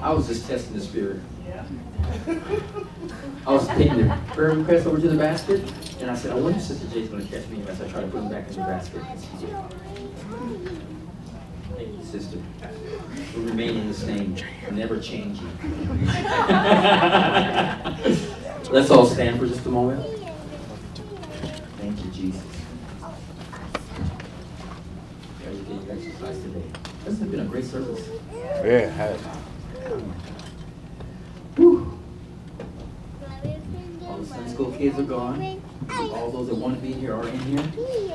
I was just testing the spirit. I was taking the prayer request over to the basket, and I said, I wonder if Sister Jay's going to catch me as I try to put them back in the basket. Thank you, sister. We're remaining the same, never changing. Let's all stand for just a moment. Thank you, Jesus. There you get your exercise today. This has been a great service. Yeah, it has. Whew. All the Sunday school kids are gone. All those that want to be here are in here.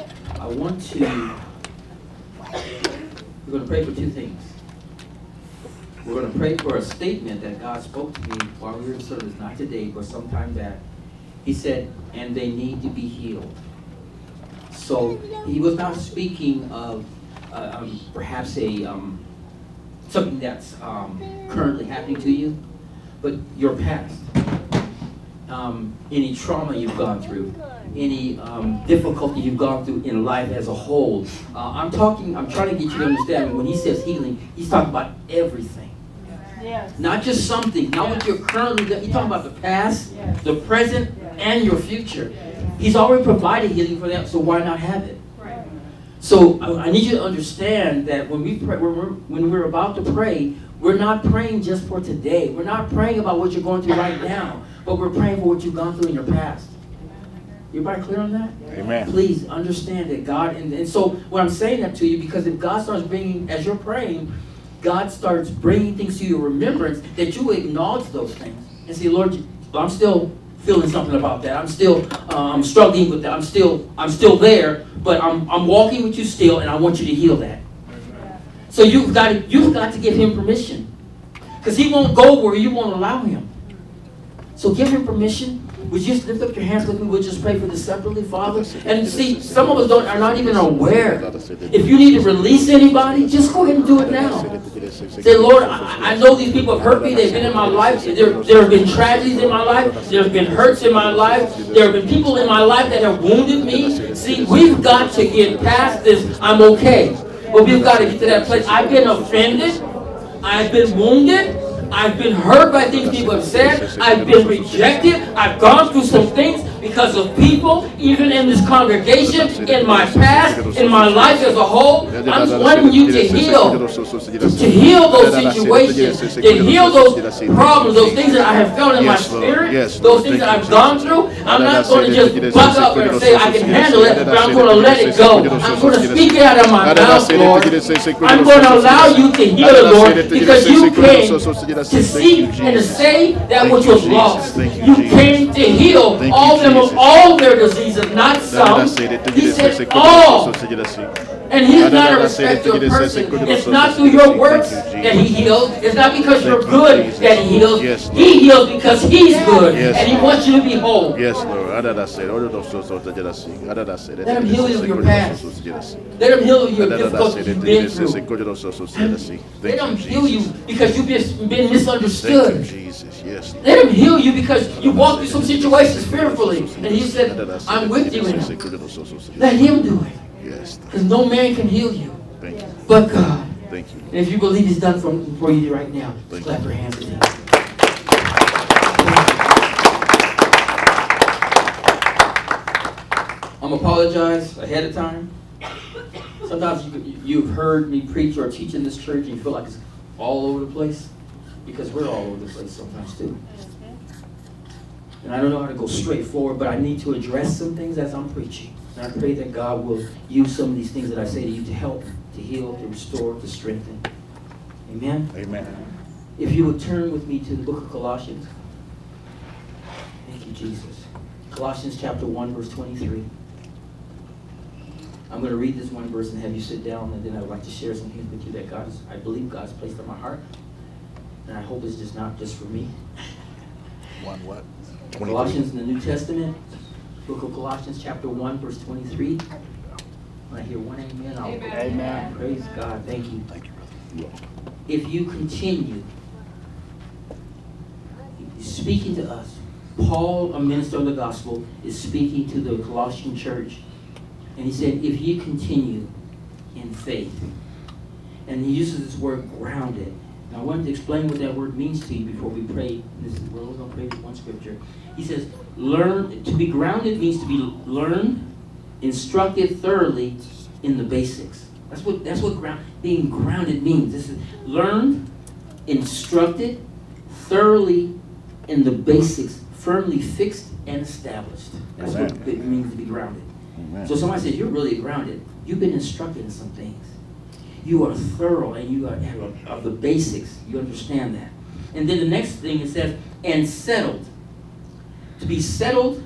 We're going to pray for two things. We're going to pray for a statement that God spoke to me while we were in service, not today, but sometime back. He said, and they need to be healed. So he was not speaking of perhaps something that's currently happening to you, but your past. Any trauma you've gone through, any difficulty you've gone through in life as a whole. I'm trying to get you to understand when he says healing, he's talking about everything. Yes. Not just something, not what you're currently doing. He's talking about the past, yes, the present, yes, and your future. Yes. He's already provided healing for that, so why not have it? Right. So I need you to understand that when we pray, when we're about to pray, we're not praying just for today. We're not praying about what you're going through right now, but we're praying for what you've gone through in your past. Everybody clear on that? Amen. Please understand that God, and so what I'm saying that to you, because if God starts bringing, as you're praying, God starts bringing things to your remembrance, that you acknowledge those things and say, Lord, I'm still feeling something about that. I'm still I'm struggling with that. I'm still there, but I'm walking with you still, and I want you to heal that. So you've got to give him permission, because he won't go where you won't allow him. So give him permission. Would you just lift up your hands with me? We'll just pray for this separately, Father. And see, some of us are not even aware. If you need to release anybody, just go ahead and do it now. Say, Lord, I know these people have hurt me. They've been in my life. There have been tragedies in my life. There have been hurts in my life. There have been people in my life that have wounded me. See, we've got to get past this. I'm okay. But we've got to get to that place. I've been offended. I've been wounded. I've been hurt by things people have said. I've been rejected. I've gone through some things because of people, even in this congregation, in my past, in my life as a whole. I'm wanting you to heal those situations, to heal those problems, those things that I have felt in my spirit, those things that I've gone through. I'm not going to just buck up and say I can handle it, but I'm going to let it go. I'm going to speak it out of my mouth, Lord. I'm going to allow you to heal it, Lord, because you came to seek and to save that which was lost. You came to heal all them of all their diseases, not some. He said all. And he's not a respecter of person. It's not through your works that he heals. It's not because you're good that he heals. He heals because he's good. And he wants you to be whole. Yes, Lord. Let him heal you of your past. Let him heal you of your difficulties you've been through. Let him heal you because you've been misunderstood. Yes. Let him heal you because you walked through some situations fearfully. And he said, I'm with you in them. Let him do it. Yes. Because no man can heal you. Thank you. But God. Thank you. And if you believe he's done for you right now, clap your hands to him. I'm apologize ahead of time. Sometimes you've heard me preach or teach in this church and you feel like it's all over the place, because we're all over the place sometimes too. And I don't know how to go straight forward, but I need to address some things as I'm preaching. And I pray that God will use some of these things that I say to you to help, to heal, to restore, to strengthen. Amen? Amen. If you would turn with me to the book of Colossians. Thank you, Jesus. Colossians chapter 1, verse 23. I'm going to read this one verse and have you sit down, and then I would like to share some things with you that I believe God's placed on my heart. And I hope it's just not just for me. One what? 23. Colossians in the New Testament. Book of Colossians chapter 1, verse 23. When I hear one amen, I'll amen. Praise God. Thank you. Thank you, brother. If you continue speaking to us, Paul, a minister of the gospel, is speaking to the Colossian church. And he said, if you continue in faith, and he uses this word grounded, Now, I wanted to explain what that word means to you before we pray. We're only going to pray with one scripture. He says, learn, to be grounded means to be learned, instructed thoroughly in the basics. That's what being grounded means. This is learned, instructed thoroughly in the basics, firmly fixed and established. That's what it means to be grounded. Amen. So somebody says, you're really grounded. You've been instructed in some things. You are thorough and you are of the basics. You understand that. And then the next thing it says, and settled. To be settled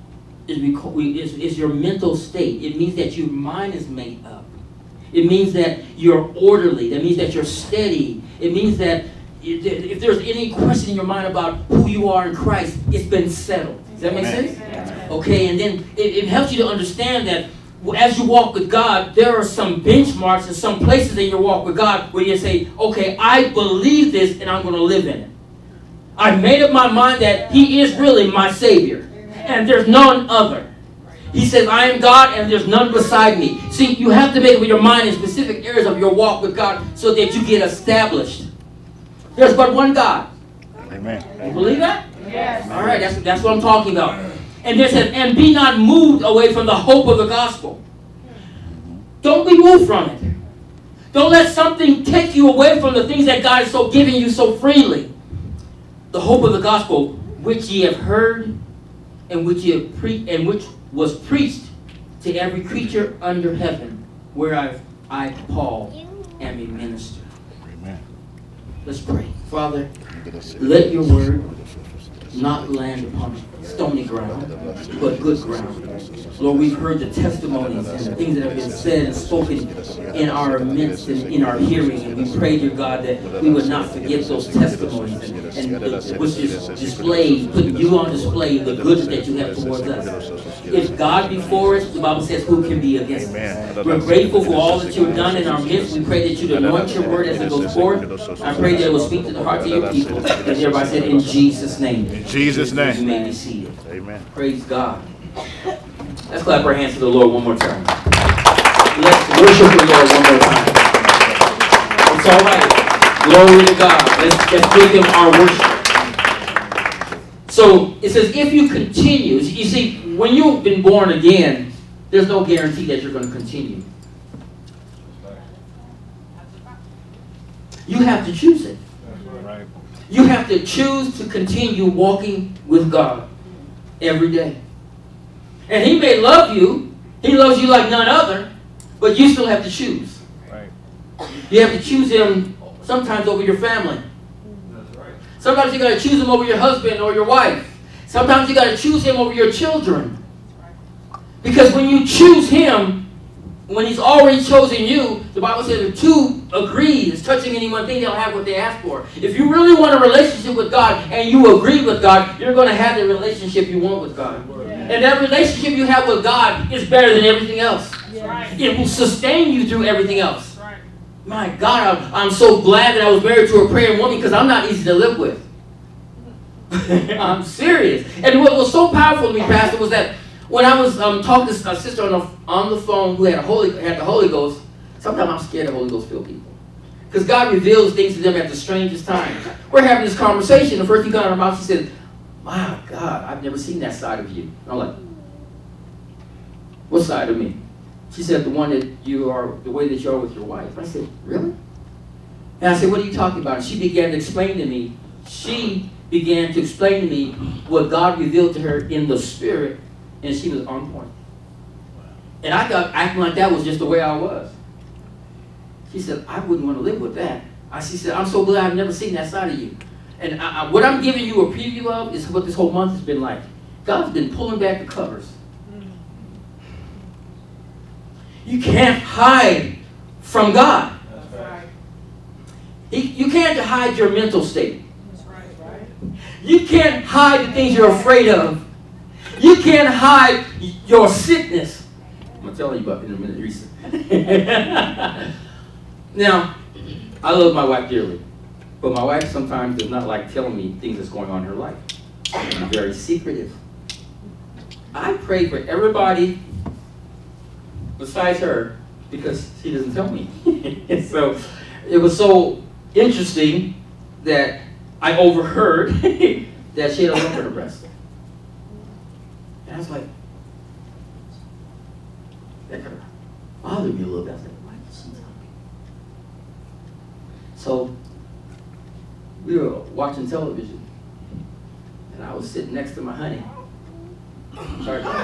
is your mental state. It means that your mind is made up. It means that you're orderly. That means that you're steady. It means that if there's any question in your mind about who you are in Christ, it's been settled. Does that make sense? Okay, and then it helps you to understand that as you walk with God, there are some benchmarks and some places in your walk with God where you say, okay, I believe this and I'm going to live in it. I've made up my mind that He is really my Savior and there's none other. He says, I am God and there's none beside me. See, you have to make up your mind in specific areas of your walk with God so that you get established. There's but one God. Amen. You believe that? Yes. All right, that's what I'm talking about. And there says, and be not moved away from the hope of the gospel. Don't be moved from it. Don't let something take you away from the things that God is so giving you so freely. The hope of the gospel, which ye have heard, and which ye have and which was preached to every creature under heaven, whereof I, Paul, am a minister. Amen. Let's pray. Father, let your word not land upon stony ground, but good ground. Lord, we've heard the testimonies and the things that have been said and spoken in our midst and in our hearing. And we pray, dear God, that we would not forget those testimonies and which is displayed, put you on display, the goodness that you have towards us. If God be for us, the Bible says, who can be against us? We're grateful for all that you've done in our midst. We pray that you'd anoint your word as it goes forth. I pray that it will speak to the hearts of your people. And everybody said, in Jesus' name. In Jesus' name. You may be seated. Amen. Praise God. Let's clap our hands to the Lord one more time. Let's worship the Lord one more time. It's all right. Glory to God. Let's give Him our worship. So it says, if you continue, you see, when you've been born again, there's no guarantee that you're going to continue. You have to choose it. You have to choose to continue walking with God every day. And He may love you. He loves you like none other. But you still have to choose. Right. You have to choose Him sometimes over your family. That's right. Sometimes you got to choose Him over your husband or your wife. Sometimes you got to choose Him over your children. Because when you choose Him, when He's already chosen you, the Bible says if two agree, is touching any one thing, they'll have what they ask for. If you really want a relationship with God and you agree with God, you're going to have the relationship you want with God. And that relationship you have with God is better than everything else. Yes. It will sustain you through everything else. Right. My God, I'm so glad that I was married to a praying woman because I'm not easy to live with. I'm serious. And what was so powerful to me, Pastor, was that when I was talking to a sister on the phone who had the Holy Ghost, sometimes I'm scared of Holy Ghost filled people. Because God reveals things to them at the strangest times. We're having this conversation. The first thing got out of her mouth, she said, my God, I've never seen that side of you. I'm like, what side of me? She said, the one that you are, the way that you are with your wife. I said, really? And I said, what are you talking about? And she began to explain to me. She began to explain to me what God revealed to her in the spirit. And she was on point. And I thought acting like that was just the way I was. She said, I wouldn't want to live with that. She said, I'm so glad I've never seen that side of you. And what I'm giving you a preview of is what this whole month has been like. God's been pulling back the covers. You can't hide from God. That's right. You can't hide your mental state. That's right. You can't hide the things you're afraid of. You can't hide your sickness. I'm going to tell you about it in a minute, Risa. Now, I love my wife dearly. But my wife sometimes does not like telling me things that's going on in her life. She's very secretive. I pray for everybody besides her because she doesn't tell me. So it was so interesting that I overheard that she had a lump in her breast. And I was like, that kind of bothered me a little bit. I was like, why did she tell me? So we were watching television, and I was sitting next to my honey. Sorry. You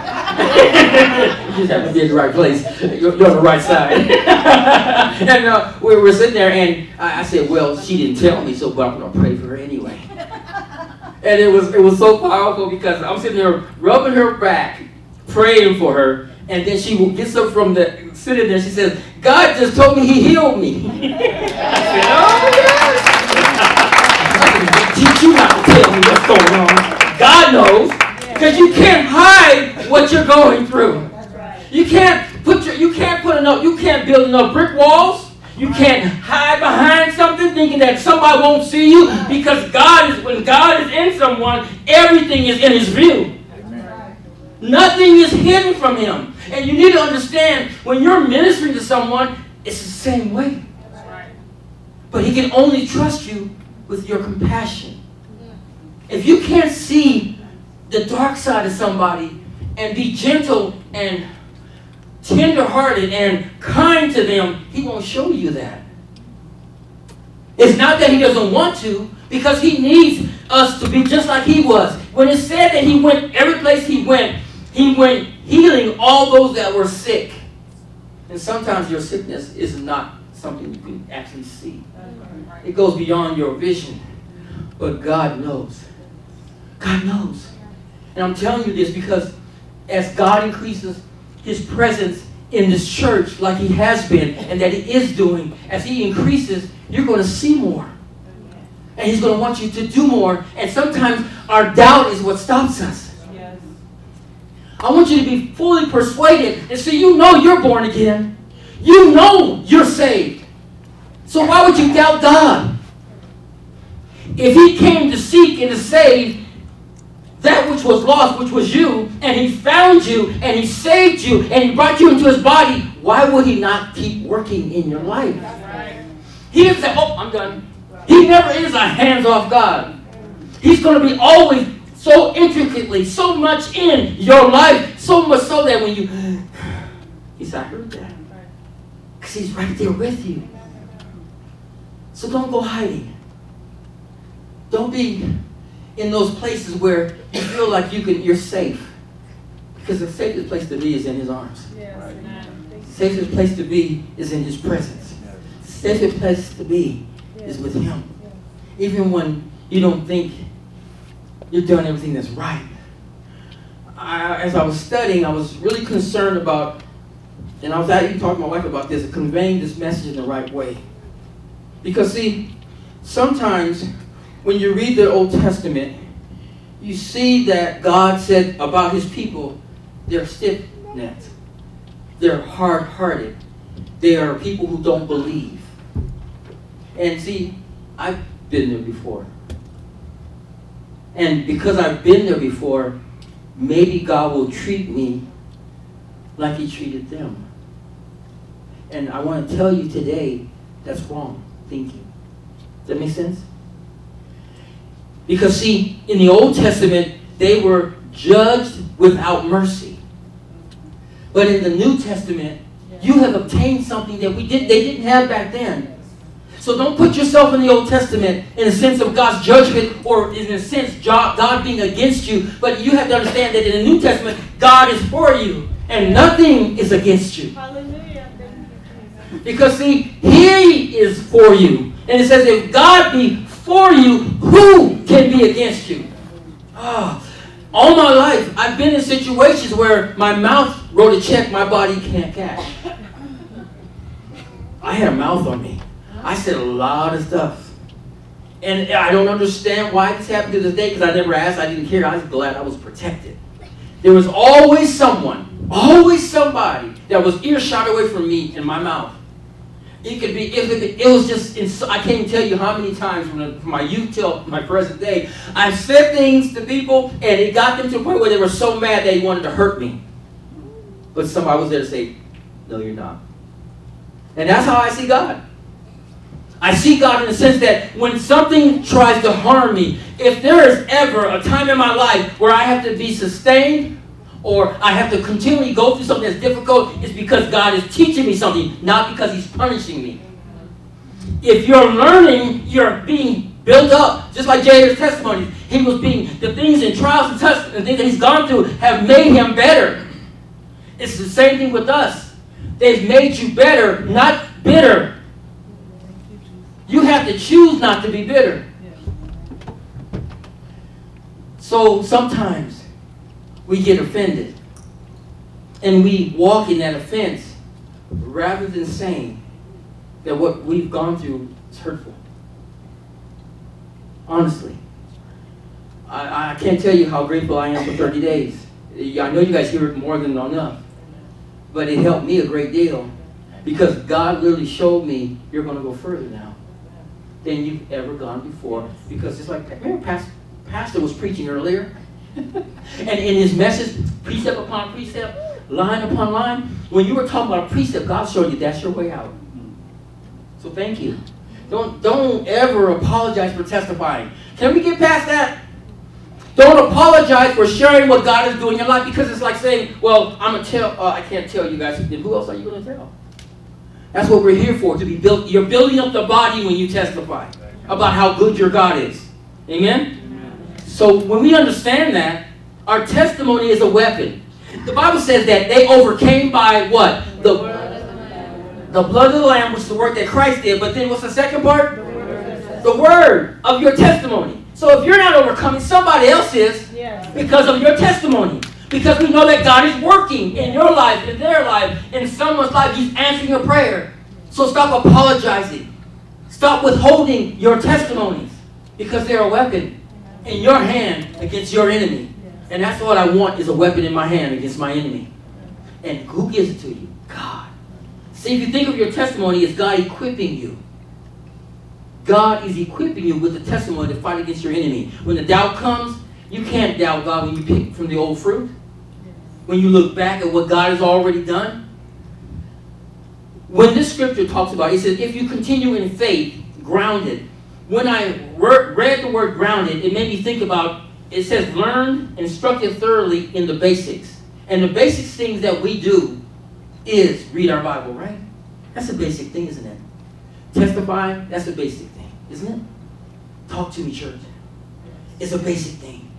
just have to be in the right place. You're on the right side. And we were sitting there, and I said, well, she didn't tell me, but I'm going to pray for her anyway. And it was so powerful because I'm sitting there rubbing her back, praying for her, and then she gets up from the sitting there. She says, God just told me He healed me. I said, oh, yes. I said, teach you not to tell me what's going on. God knows. Because you can't hide what you're going through. You can't build enough brick walls. You can't hide behind something thinking that somebody won't see you, because when God is in someone, everything is in His view. Amen. Nothing is hidden from Him. And you need to understand, when you're ministering to someone, it's the same way. But He can only trust you with your compassion. If you can't see the dark side of somebody and be gentle and tender-hearted and kind to them, He won't show you that. It's not that He doesn't want to, because He needs us to be just like He was. When it said that He went, every place He went healing all those that were sick. And sometimes your sickness is not something you can actually see. It goes beyond your vision. But God knows. God knows. And I'm telling you this because as God increases His presence in this church like He has been and that He is doing, as He increases, you're going to see more. And He's going to want you to do more. And sometimes our doubt is what stops us. Yes. I want you to be fully persuaded. And so you know you're born again. You know you're saved. So why would you doubt God? If He came to seek and to save that which was lost, which was you, and He found you, and He saved you, and He brought you into His body, why would He not keep working in your life? Right. He didn't say, oh, I'm done. He never is a hands-off God. He's going to be always so intricately, so much in your life, so much so that when you, He said, I heard that. Because He's right there with you. So don't go hiding. Don't be in those places where you feel like you're safe. Because the safest place to be is in His arms. Yes. Right. The safest place to be is in His presence. The safest place to be is with Him. Even when you don't think you're doing everything that's right. As I was studying, I was really concerned about, and I was actually talking to my wife about this, conveying this message in the right way. Because see, sometimes when you read the Old Testament, you see that God said about His people, they're stiff-necked. They're hard-hearted. They are people who don't believe. And see, I've been there before. And because I've been there before, maybe God will treat me like He treated them. And I want to tell you today, that's wrong thinking. Does that make sense? Because see, in the Old Testament, they were judged without mercy. But in the New Testament, you have obtained something that they didn't have back then. So don't put yourself in the Old Testament in a sense of God's judgment or in a sense God being against you. But you have to understand that in the New Testament, God is for you and nothing is against you. Hallelujah. Because see, He is for you. And it says, if God be for you, who can be against you? All my life, I've been in situations where my mouth wrote a check my body can't cash. I had a mouth on me. I said a lot of stuff. And I don't understand why this happened to this day, because I never asked, I didn't care. I was glad I was protected. There was always somebody that was earshot away from me in my mouth. It was just, I can't tell you how many times from my youth till my present day, I said things to people and it got them to a point where they were so mad they wanted to hurt me. But somebody was there to say, no, you're not. And that's how I see God. I see God in the sense that when something tries to harm me, if there is ever a time in my life where I have to be sustained or I have to continually go through something that's difficult, it's because God is teaching me something, not because He's punishing me. If you're learning, you're being built up. Just like Jairus' testimony. He was being, the things and trials and tests and things that he's gone through have made him better. It's the same thing with us. They've made you better, not bitter. You have to choose not to be bitter. So sometimes we get offended. And we walk in that offense rather than saying that what we've gone through is hurtful. Honestly. I can't tell you how grateful I am for 30 days. I know you guys hear it more than enough. But it helped me a great deal. Because God literally showed me, you're going to go further now than you've ever gone before. Because it's like, remember Pastor was preaching earlier? And in his message, precept upon precept, line upon line, when you were talking about precept, God showed you that's your way out. So thank you. Don't ever apologize for testifying. Can we get past that? Don't apologize for sharing what God is doing in your life, because it's like saying, well, I'm going to tell, I can't tell you guys. Then who else are you going to tell? That's what we're here for, to be built. You're building up the body when you testify about how good your God is. Amen? So when we understand that, our testimony is a weapon. The Bible says that they overcame by what? The blood of the Lamb, which is the work that Christ did. But then what's the second part? The word of your testimony. So if you're not overcoming, somebody else is, because of your testimony. Because we know that God is working in your life, in their life, in someone's life. He's answering a prayer. So stop apologizing. Stop withholding your testimonies, because they're a weapon in your hand against your enemy. And that's what I want, is a weapon in my hand against my enemy. And who gives it to you? God. See, if you think of your testimony as God equipping you, God is equipping you with the testimony to fight against your enemy. When the doubt comes, you can't doubt God when you pick from the old fruit. When you look back at what God has already done. When this scripture talks about, it says, if you continue in faith, grounded. When I read the word grounded, it made me think about, it says learned, instructed thoroughly in the basics. And the basic things that we do is read our Bible, right? That's a basic thing, isn't it? Testifying, that's a basic thing, isn't it? Talk to me, church. It's a basic thing.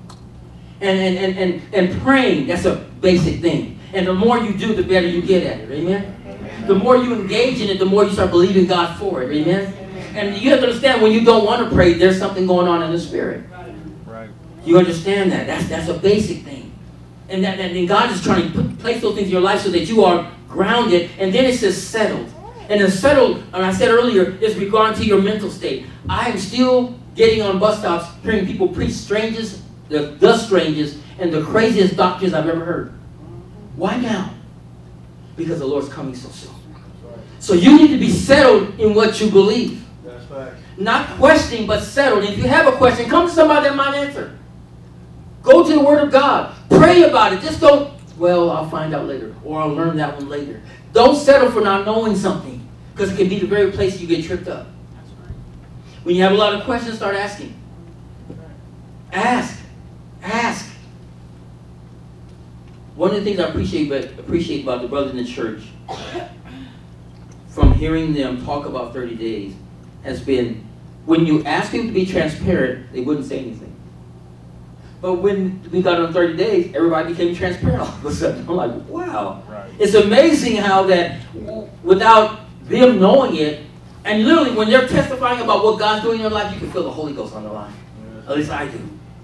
And praying, that's a basic thing. And the more you do, the better you get at it, amen? The more you engage in it, the more you start believing God for it, amen? And you have to understand, when you don't want to pray, there's something going on in the spirit. Right. You understand that? That's a basic thing. And then God is trying to place those things in your life so that you are grounded. And then it says settled. And the settled, and I said earlier, is regarding to your mental state. I am still getting on bus stops, hearing people preach the strangest, and the craziest doctrines I've ever heard. Why now? Because the Lord's coming so soon. So you need to be settled in what you believe. That's right. Not questioning, but settled. And if you have a question, come to somebody that might answer. Go to the Word of God. Pray about it. Just don't, well, I'll find out later. Or I'll learn that one later. Don't settle for not knowing something. Because it can be the very place you get tripped up. When you have a lot of questions, start asking. Ask. One of the things I appreciate about the brothers in the church, from hearing them talk about 30 days, has been, when you ask them to be transparent, they wouldn't say anything. But when we got on 30 days, everybody became transparent all of a sudden. I'm like, wow. Right. It's amazing how that, without them knowing it, and literally when they're testifying about what God's doing in their life, you can feel the Holy Ghost on the line. At least I do.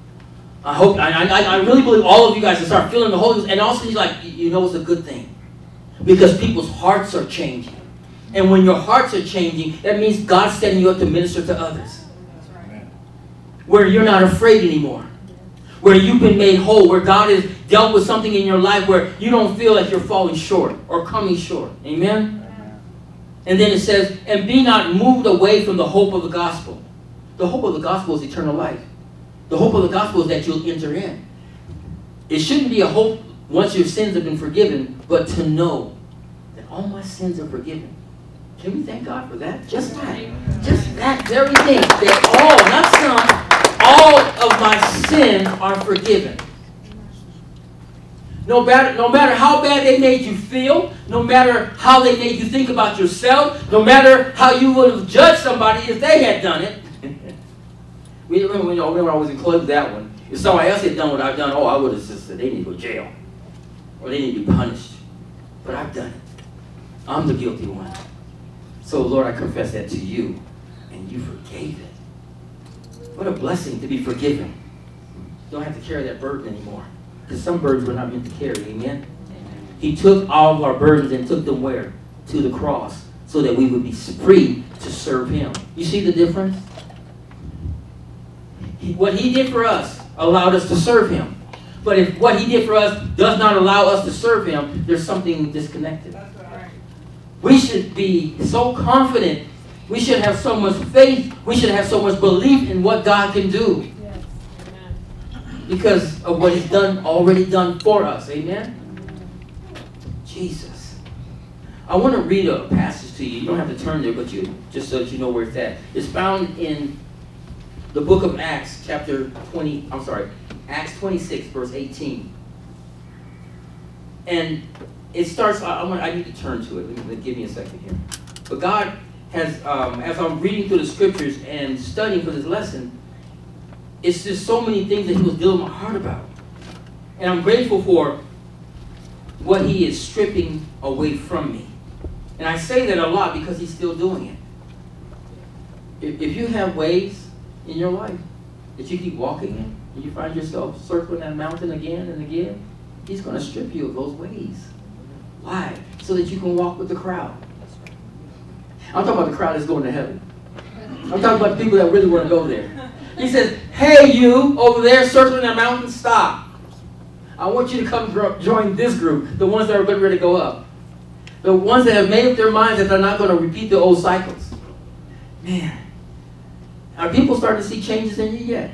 I really believe all of you guys will start feeling the Holy Ghost. And also, you know it's a good thing. Because people's hearts are changing. And when your hearts are changing, that means God's setting you up to minister to others. Right. Where you're not afraid anymore. Where you've been made whole. Where God has dealt with something in your life where you don't feel like you're falling short or coming short. Amen? And then it says, and be not moved away from the hope of the gospel. The hope of the gospel is eternal life. The hope of the gospel is that you'll enter in. It shouldn't be a hope once your sins have been forgiven, but to know that all my sins are forgiven. Can we thank God for that? Just that. Just that very thing, that all of my sins are forgiven. No matter how bad they made you feel, no matter how they made you think about yourself, no matter how you would have judged somebody if they had done it. We remember when I was in club, that one. If somebody else had done what I've done, I would have just said they need to go to jail. Or they need to be punished. But I've done it. I'm the guilty one. So Lord, I confess that to you. And you forgave it. What a blessing to be forgiven. You don't have to carry that burden anymore. Because some burdens we're not meant to carry, amen? He took all of our burdens and took them where? To the cross. So that we would be free to serve him. You see the difference? What he did for us allowed us to serve him. But if what he did for us does not allow us to serve him, there's something disconnected. We should be so confident. We should have so much faith. We should have so much belief in what God can do. Because of what he's already done for us. Amen? Jesus. I want to read a passage to you. You don't have to turn there, but just so that you know where it's at. It's found in the book of Acts, Acts 26, verse 18. And it starts, I need to turn to it. Give me a second here. But God has, as I'm reading through the scriptures and studying for this lesson, it's just so many things that he was dealing my heart about. And I'm grateful for what he is stripping away from me. And I say that a lot because he's still doing it. If you have ways in your life that you keep walking in, and you find yourself circling that mountain again and again, he's going to strip you of those ways. Why? So that you can walk with the crowd. I'm talking about the crowd that's going to heaven. I'm talking about the people that really want to go there. He says, hey, you over there circling that mountain, stop. I want you to come join this group, the ones that are getting ready to go up. The ones that have made up their minds that they're not going to repeat the old cycles. Man, are people starting to see changes in you yet?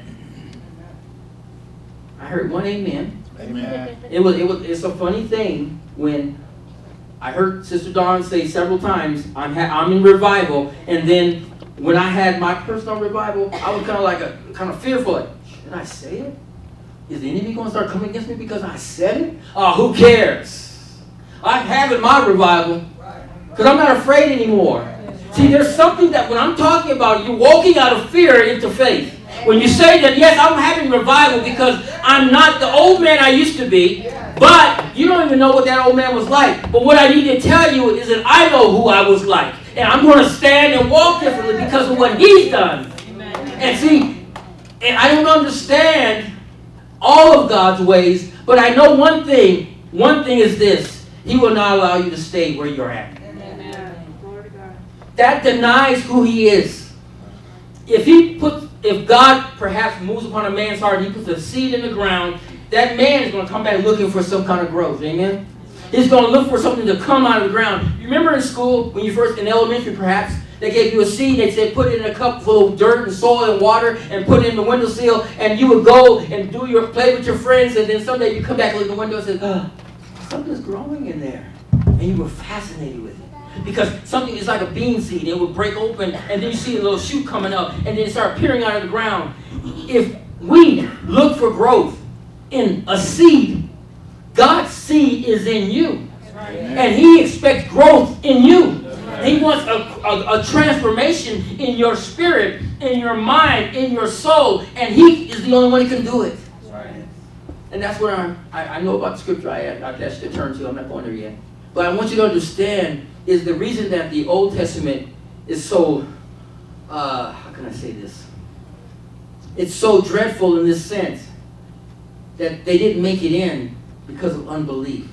I heard one amen. Amen. It's a funny thing when I heard Sister Dawn say several times, I'm in revival, and then when I had my personal revival, I was kind of fearful. Like, should I say it? Is the enemy going to start coming against me because I said it? Oh, who cares? I'm having my revival because I'm not afraid anymore. See, there's something that when I'm talking about, you're walking out of fear into faith. When you say that, yes, I'm having revival because I'm not the old man I used to be, but you don't even know what that old man was like. But what I need to tell you is that I know who I was like. And I'm going to stand and walk differently because of what he's done. Amen. And see, and I don't understand all of God's ways, but I know one thing. One thing is this. He will not allow you to stay where you're at. Amen. That denies who he is. If God perhaps moves upon a man's heart and he puts a seed in the ground, that man is going to come back looking for some kind of growth. Amen? He's going to look for something to come out of the ground. You remember in school, when you first, in elementary perhaps, they gave you a seed. They said put it in a cup full of dirt and soil and water and put it in the windowsill, and you would go and play with your friends, and then someday you come back, look at the window and say, something's growing in there. And you were fascinated with it. Because something is like a bean seed. It would break open, and then you see a little shoot coming up, and then it start peering out of the ground. If we look for growth in a seed, God's seed is in you. And he expects growth in you. He wants a transformation in your spirit, in your mind, in your soul. And he is the only one who can do it. And that's what I know about the scripture I asked you to turn to. I'm not going there yet. But I want you to understand is the reason that the Old Testament is so, how can I say this? It's so dreadful in this sense that they didn't make it in because of unbelief.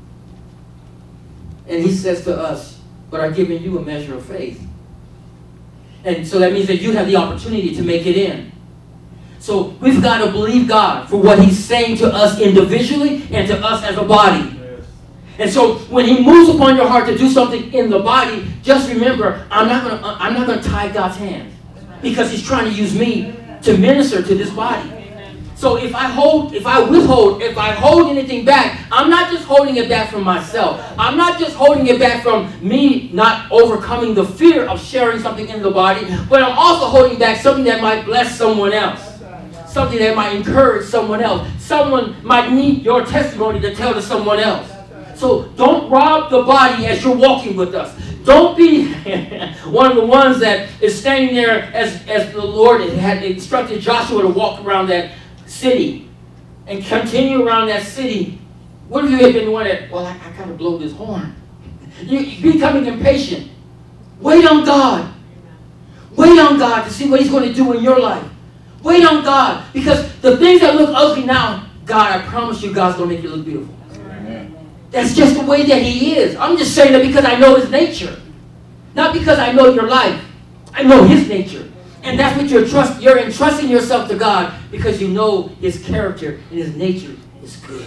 And he says to us, but I've given you a measure of faith. And so that means that you have the opportunity to make it in. So we've got to believe God for what he's saying to us individually and to us as a body. And so when he moves upon your heart to do something in the body, just remember, I'm not going to tie God's hands because he's trying to use me to minister to this body. So if I hold anything back, I'm not just holding it back from myself. I'm not just holding it back from me not overcoming the fear of sharing something in the body, but I'm also holding back something that might bless someone else. Something that might encourage someone else. Someone might need your testimony to tell to someone else. So don't rob the body as you're walking with us. Don't be one of the ones that is standing there as the Lord had instructed Joshua to walk around that city and continue around that city. What if you had been one that, well, I kind of blow this horn? You're becoming impatient. Wait on God. Wait on God to see what He's going to do in your life. Wait on God, because the things that look ugly now, God, I promise you, God's going to make it look beautiful. Amen. That's just the way that He is. I'm just saying that because I know His nature. Not because I know your life. I know His nature. And that's what you're entrusting yourself to God because you know His character and His nature is good.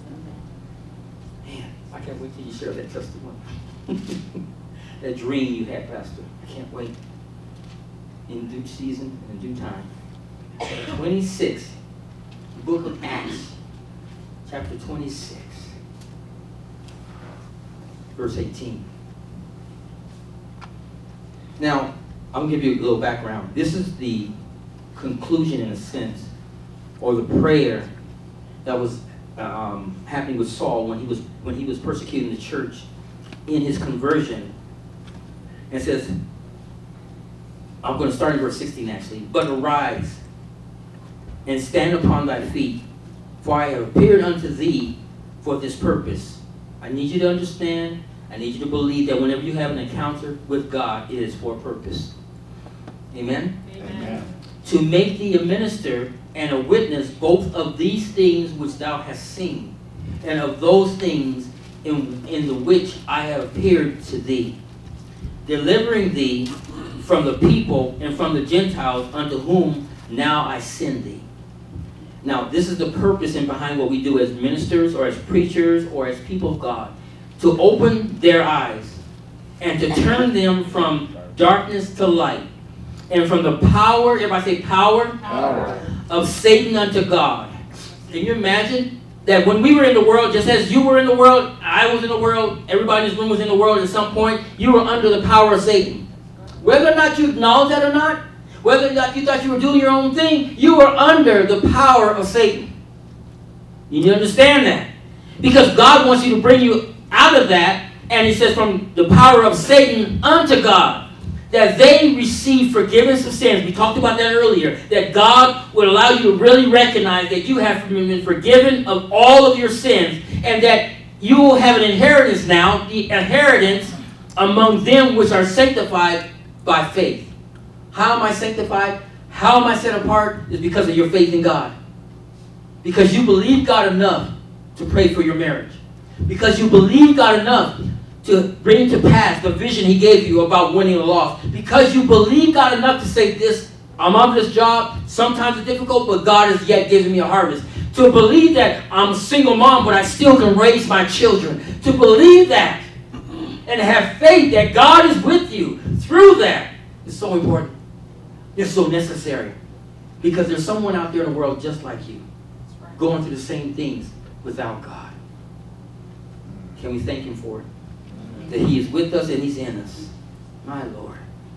Man, I can't wait till you share that testimony. That dream you had, Pastor. I can't wait. In due season and in due time. 26, book of Acts, chapter 26, verse 18. Now, I'm going to give you a little background. This is the conclusion, in a sense, or the prayer that was happening with Saul when he was persecuting the church in his conversion. And it says, I'm going to start in verse 16 actually. But arise and stand upon thy feet, for I have appeared unto thee for this purpose. I need you to understand, I need you to believe that whenever you have an encounter with God, it is for a purpose. Amen? Amen. To make thee a minister and a witness both of these things which thou hast seen, and of those things in the which I have appeared to thee, delivering thee from the people and from the Gentiles unto whom now I send thee. Now, this is the purpose and behind what we do as ministers or as preachers or as people of God. To open their eyes and to turn them from darkness to light and from the power, everybody say power, of Satan unto God. Can you imagine that when we were in the world, just as you were in the world, I was in the world, everybody in this room was in the world at some point, you were under the power of Satan. Whether or not you acknowledge that or not, whether or not you thought you were doing your own thing, you were under the power of Satan. You need to understand that. Because God wants you to bring you out of that, and He says from the power of Satan unto God, that they receive forgiveness of sins. We talked about that earlier, that God would allow you to really recognize that you have been forgiven of all of your sins, and that you will have an inheritance now, the inheritance among them which are sanctified by faith. How am I sanctified? How am I set apart? Is because of your faith in God. Because you believe God enough to pray for your marriage. Because you believe God enough to bring to pass the vision He gave you about winning the lost. Because you believe God enough to say this, I'm on this job, sometimes it's difficult, but God is yet giving me a harvest. To believe that I'm a single mom, but I still can raise my children. To believe that and have faith that God is with you through that is so important. It's so necessary. Because there's someone out there in the world just like you, going through the same things without God. Can we thank Him for it? That He is with us and He's in us. My Lord.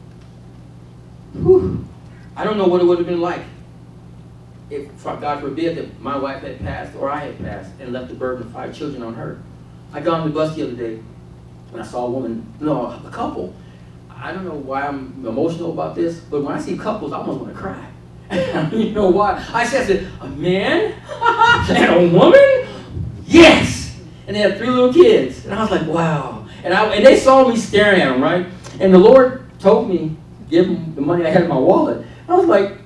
Whew. I don't know what it would have been like if, God forbid, that my wife had passed or I had passed and left the burden of 5 children on her. I got on the bus the other day and I saw a couple. I don't know why I'm emotional about this, but when I see couples, I almost want to cry. You know why? I said, a man and a woman? Yes! And they had 3 little kids. And I was like, wow. And they saw me staring at them, right? And the Lord told me, give them the money I had in my wallet. I was like,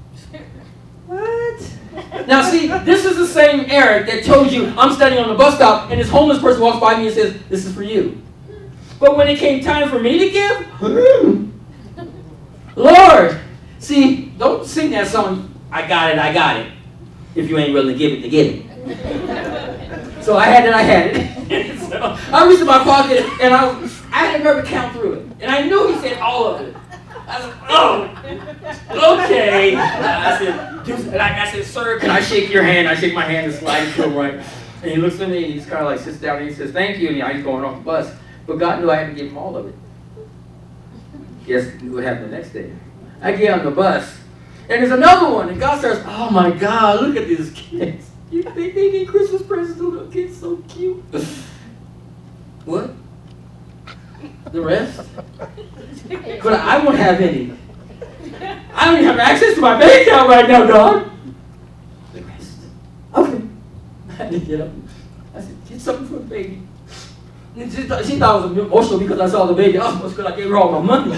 what? Now see, this is the same Eric that told you, I'm standing on the bus stop, and this homeless person walks by me and says, this is for you. But when it came time for me to give, Lord, see, don't sing that song, I got it, if you ain't willing to give it, to get it. So I had it. So I reached in my pocket, and I had to remember to count through it. And I knew He said all of it. I said, oh, okay. I said, sir, can I shake your hand? I shake my hand and slide to him, right? And he looks at me and he's kind of like sits down and he says, thank you. And he's going off the bus. But God knew I had to give him all of it. Guess what happened the next day? I get on the bus and there's another one. And God starts, oh my God, look at these kids. They need Christmas presents to little kids, so cute. What? The rest? But I won't have any. I don't even have access to my bank account right now, dog. The rest. Okay. I had to get up. I said, get something for the baby. And she thought I was emotional because I saw the baby. I was going to give her all my money.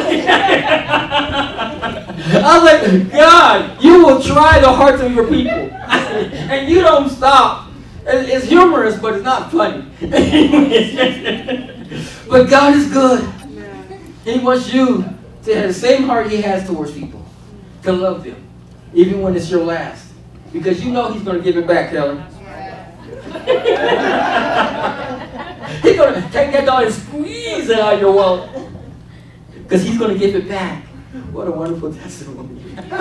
I was like, God, you will try the hearts of your people. And you don't stop. It's humorous, but it's not funny. But God is good. He wants you to have the same heart He has towards people. To love them. Even when it's your last. Because you know He's going to give it back, Helen. He's going to take that dollar and squeeze it out of your wallet. Because He's going to give it back. What a wonderful testimony.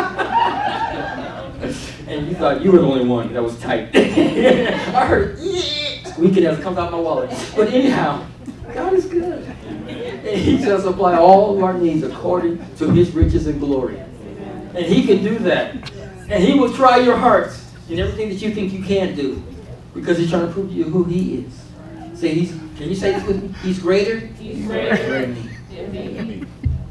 And you thought you were the only one that was tight. I heard squeaking as it comes out my wallet. But anyhow, God is good. And He shall supply all of our needs according to His riches and glory. And He can do that. And He will try your hearts in everything that you think you can't do. Because He's trying to prove to you who He is. Say, can you say this with me? He's greater? He's greater than me.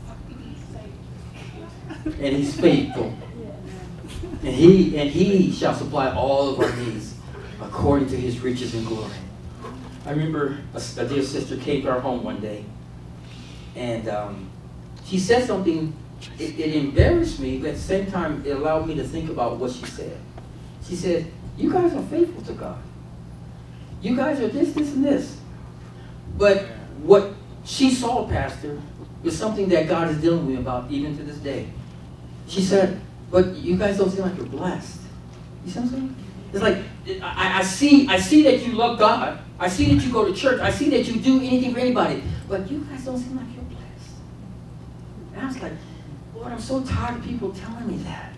And He's faithful. And He shall supply all of our needs according to His riches and glory. I remember a dear sister came to our home one day. And she said something, it embarrassed me, but at the same time, it allowed me to think about what she said. She said, you guys are faithful to God. You guys are this, and this. But what she saw, Pastor, was something that God is dealing with me about even to this day. She said, but you guys don't seem like you're blessed. You see what I'm saying? It's like, I see that you love God. I see that you go to church. I see that you do anything for anybody. But you guys don't seem like you're blessed. And I was like, Lord, I'm so tired of people telling me that.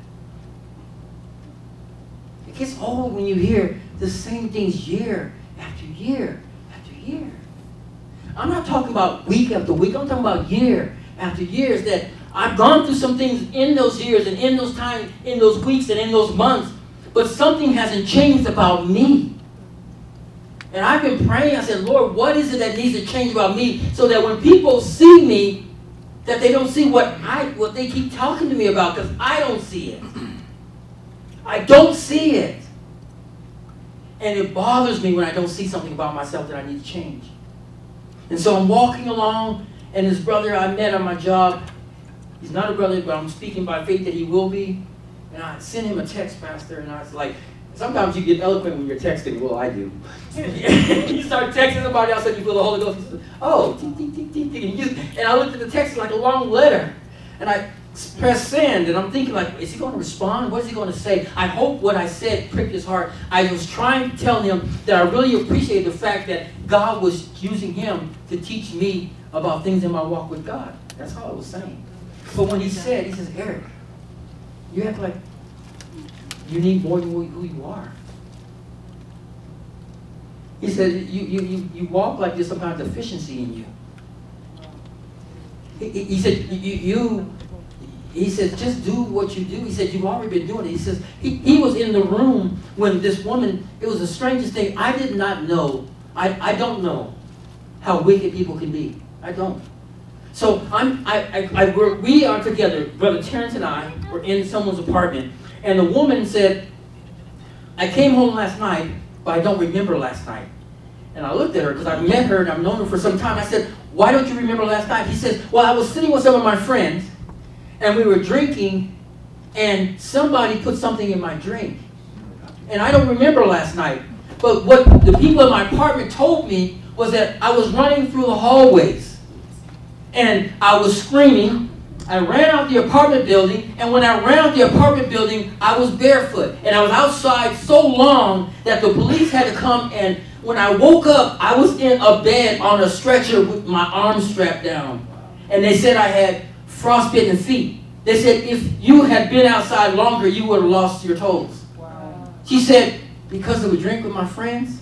It gets old when you hear the same things year after year after year. I'm not talking about week after week. I'm talking about year after years that I've gone through some things in those years and in those times, in those weeks and in those months, but something hasn't changed about me. And I've been praying. I said, Lord, what is it that needs to change about me so that when people see me, that they don't see what they keep talking to me about, because I don't see it. I don't see it. And it bothers me when I don't see something about myself that I need to change. And so I'm walking along, and this brother I met on my job, he's not a brother, but I'm speaking by faith that he will be. And I sent him a text, Pastor, and I was like, sometimes you get eloquent when you're texting. Well, I do. You start texting somebody else and you feel the Holy Ghost. Says, oh, tick, tick, tick, tick, tick. And I looked at the text like a long letter. And I pressed send, and I'm thinking like, is he going to respond? What is he going to say? I hope what I said pricked his heart. I was trying to tell him that I really appreciate the fact that God was using him to teach me about things in my walk with God. That's all I was saying. But when he says, Eric, you act like you need more than who you are. He said, you walk like there's some kind of deficiency in you. He said, he said, just do what you do. He said, you've already been doing it. He says, he was in the room when this woman, it was the strangest thing. I did not know, I don't know how wicked people can be. I don't. So we are together, Brother Terrence and I were in someone's apartment, and the woman said, I came home last night, but I don't remember last night. And I looked at her because I've met her and I've known her for some time. I said, why don't you remember last night? He says, well, I was sitting with some of my friends, and we were drinking, and somebody put something in my drink. And I don't remember last night. But what the people in my apartment told me was that I was running through the hallways. And I was screaming. I ran out the apartment building. And when I ran out the apartment building, I was barefoot. And I was outside so long that the police had to come. And when I woke up, I was in a bed on a stretcher with my arms strapped down. And they said I had frostbitten feet. They said, if you had been outside longer, you would have lost your toes. Wow. She said, because of a drink with my friends,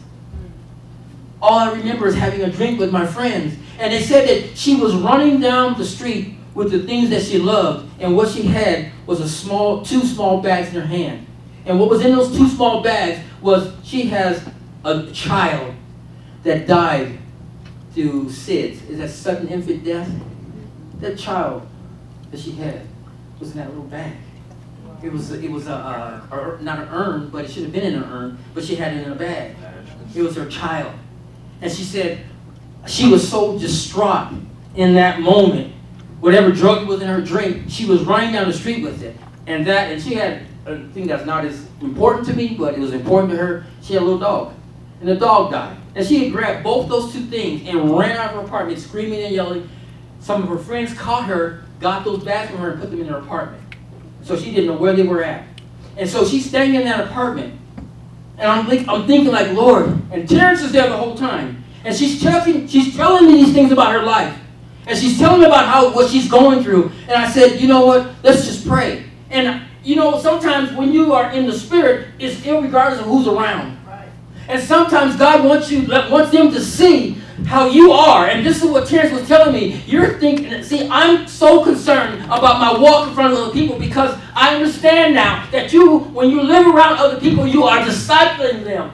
all I remember is having a drink with my friends. And they said that she was running down the street with the things that she loved, and what she had was two small bags in her hand. And what was in those 2 small bags was she has a child that died through SIDS. Is that sudden infant death? That child that she had was in that little bag. It was not an urn, but it should have been in an urn, but she had it in a bag. It was her child. And she said she was so distraught in that moment. Whatever drug was in her drink, she was running down the street with it. And she had a thing that's not as important to me, but it was important to her. She had a little dog. And the dog died. And she had grabbed both those 2 things and ran out of her apartment screaming and yelling. Some of her friends caught her, got those bags from her, and put them in her apartment. So she didn't know where they were at. And so she's staying in that apartment. And I'm thinking like, Lord, and Terrence is there the whole time. And she's telling me these things about her life. And she's telling me about what she's going through. And I said, you know what, let's just pray. And you know, sometimes when you are in the Spirit, it's irregardless of who's around. Right. And sometimes God wants them to see how you are. And this is what Terrence was telling me. You're thinking, see, I'm so concerned about my walk in front of other people because I understand now that when you live around other people, you are discipling them.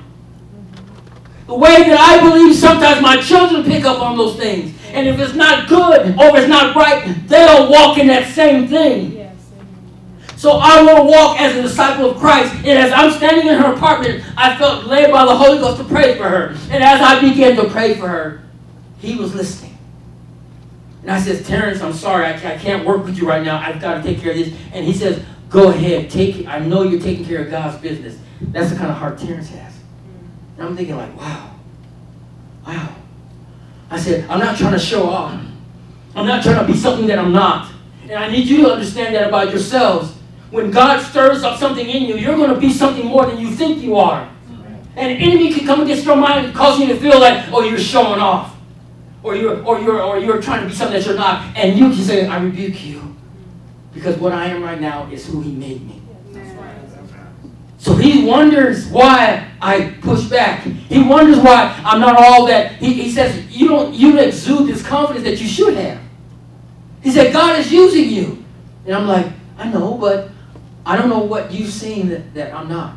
The way that I believe sometimes my children pick up on those things. And if it's not good or if it's not right, they'll walk in that same thing. Yes. So I want to walk as a disciple of Christ. And as I'm standing in her apartment, I felt led by the Holy Ghost to pray for her. And as I began to pray for her, he was listening. And I said, Terrence, I'm sorry, I can't work with you right now. I've got to take care of this. And he says, go ahead, take it. I know you're taking care of God's business. That's the kind of heart Terrence has. And I'm thinking like, wow. I said, I'm not trying to show off. I'm not trying to be something that I'm not. And I need you to understand that about yourselves. When God stirs up something in you, you're going to be something more than you think you are. And an enemy can come against your mind and cause you to feel like, oh, you're showing off. Or you're trying to be something that you're not. And you can say, I rebuke you. Because what I am right now is who he made me. So he wonders why I push back. He wonders why I'm not all that. He says, you exude this confidence that you should have. He said, God is using you. And I'm like, I know, but I don't know what you've seen that I'm not.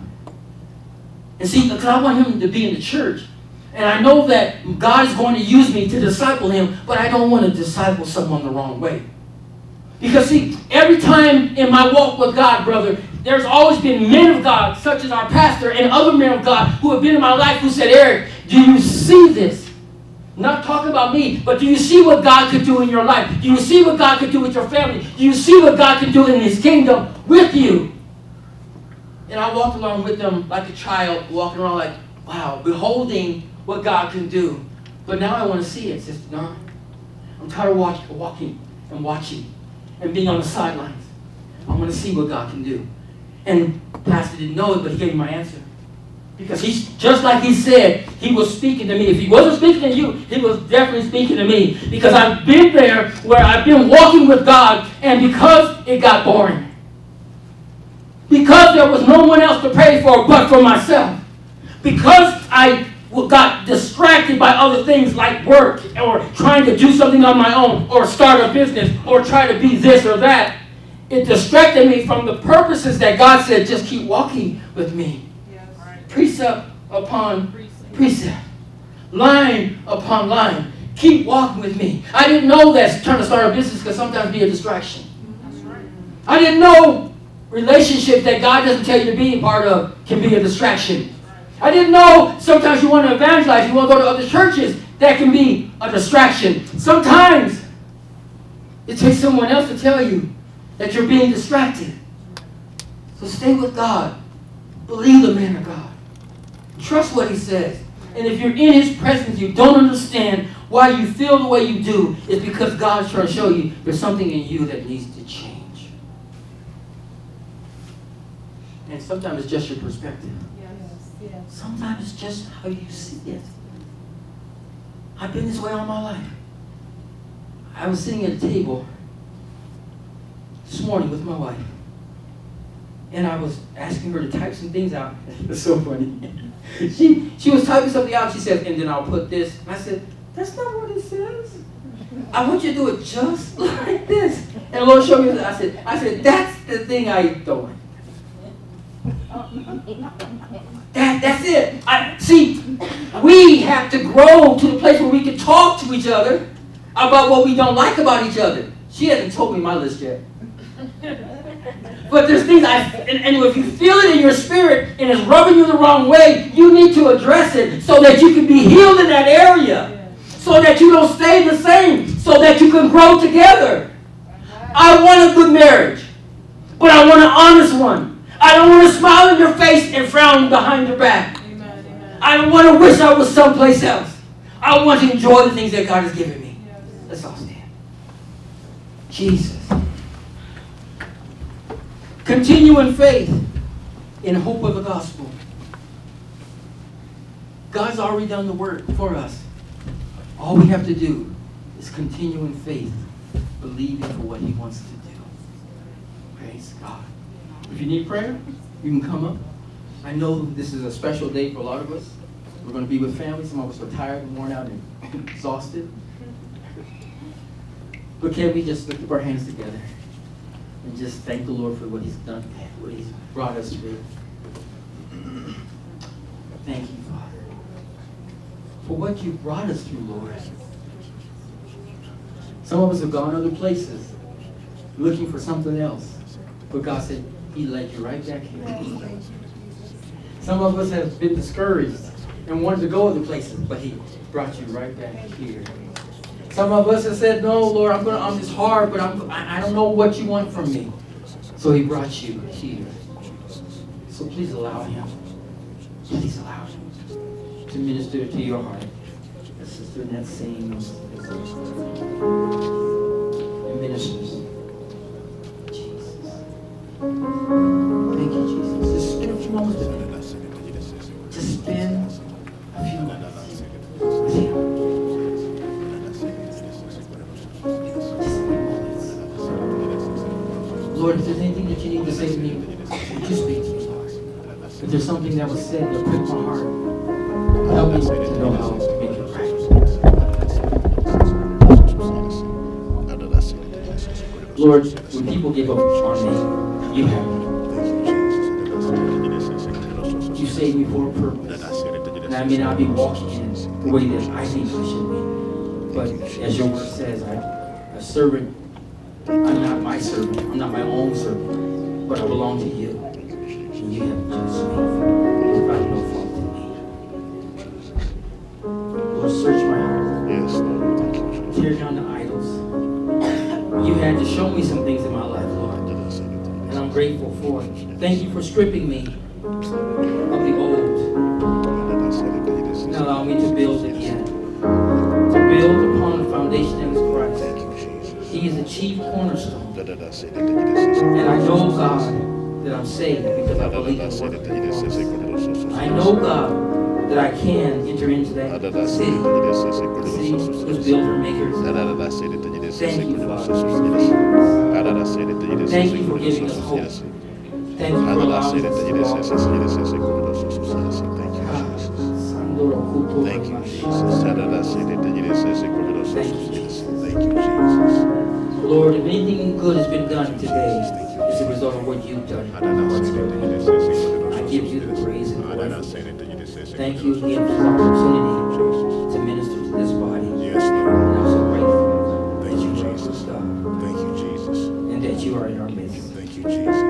And see, because I want him to be in the church. And I know that God is going to use me to disciple him, but I don't want to disciple someone the wrong way. Because see, every time in my walk with God, brother, there's always been men of God, such as our pastor and other men of God who have been in my life who said, Eric, do you see this? Not talking about me, but do you see what God could do in your life? Do you see what God could do with your family? Do you see what God could do in his kingdom with you? And I walked along with them like a child, walking around like, wow, beholding what God can do. But now I want to see it, Sister Dawn. I'm tired of walking and watching and being on the sidelines. I want to see what God can do. And Pastor didn't know it, but he gave me my answer. Because he's just like he said, he was speaking to me. If he wasn't speaking to you, he was definitely speaking to me. Because I've been there where I've been walking with God, and because it got boring. Because there was no one else to pray for but for myself. Because I got distracted by other things like work or trying to do something on my own or start a business or try to be this or that. It distracted me from the purposes that God said, just keep walking with me. Yes. Right. Precept upon precept. Line upon line. Keep walking with me. I didn't know that trying to start a business could sometimes be a distraction. That's right. I didn't know relationships that God doesn't tell you to be a part of can be a distraction. I didn't know sometimes you want to evangelize, you want to go to other churches, that can be a distraction. Sometimes it takes someone else to tell you that you're being distracted. So stay with God. Believe the man of God. Trust what he says. And if you're in his presence, you don't understand why you feel the way you do, it's because God's trying to show you there's something in you that needs to change. And sometimes it's just your perspective. Yes. Sometimes it's just how you see it. I've been this way all my life. I was sitting at a table this morning with my wife. And I was asking her to type some things out. It's so funny. She was typing something out. She said, and then I'll put this. And I said, that's not what it says. I want you to do it just like this. And the Lord showed me that. I said, that's the thing I don't like. That's it. See, we have to grow to the place where we can talk to each other about what we don't like about each other. She hasn't told me my list yet. But there's things and if you feel it in your spirit and it's rubbing you the wrong way, you need to address it so that you can be healed in that area. So that you don't stay the same. So that you can grow together. I want a good marriage. But I want an honest one. I don't want to smile in your face and frown behind your back. I don't want to wish I was someplace else. I want to enjoy the things that God has given me. Let's all stand. Jesus. Continue in faith, in hope of the gospel. God's already done the work for us. All we have to do is continue in faith, believing for what He wants to do. Praise God. If you need prayer, you can come up. I know this is a special day for a lot of us. We're going to be with family. Some of us are tired and worn out and exhausted. But can we just lift up our hands together and just thank the Lord for what He's done, what He's brought us through. Thank you, Father, for what you brought us through, Lord. Some of us have gone other places looking for something else. But God said He led you right back here. Some of us have been discouraged and wanted to go other places, but He brought you right back here. Some of us have said, no, Lord, I'm just hard, but I don't know what you want from me. So He brought you here. So please allow Him. Please allow Him to minister to your heart. As Sister Annette sings and ministers. Jesus. Thank you, Jesus. Just spend a few moments with Him. Just spend a few moments with Him. Lord, if there's anything that you need to say to me, would you speak to me, Lord? If there's something that was said that pricked my heart, help me to know how to make it right. Lord, when people give up on me, you have me. You saved me for a purpose. And I may not be walking in the way that I think I should be. But as your word says, a servant, I'm not my servant. I'm not my own servant. But I belong to you. And you have chosen me. You find no fault in me. Lord, search my heart. Yes, Lord. Thank you, Jesus. Tear down the idols. You had to show me some things in my life, Lord. And I'm grateful for it. Thank you for stripping me of the old. And allow me to build again. To build upon the foundation that is Christ. Thank you, Jesus. He is the chief cornerstone. And I know, God, that I'm saved because I believe in the work of the cross. I know, God, that I can enter into that city. Whose builder makers. Thank you, Father, for your faithfulness. Thank you for giving us hope. Thank you for allowing us to walk. Thank you, Jesus. Thank you, Jesus. Lord, if anything good has been done today, it's a result of what you've done. I give you the praise and glory. Thank you again for the opportunity to minister to this body. Yes, And Lord. I'm so grateful Thank that you, you are a Jesus. good God Thank you, Jesus. and that you are in our midst. Thank you, Jesus.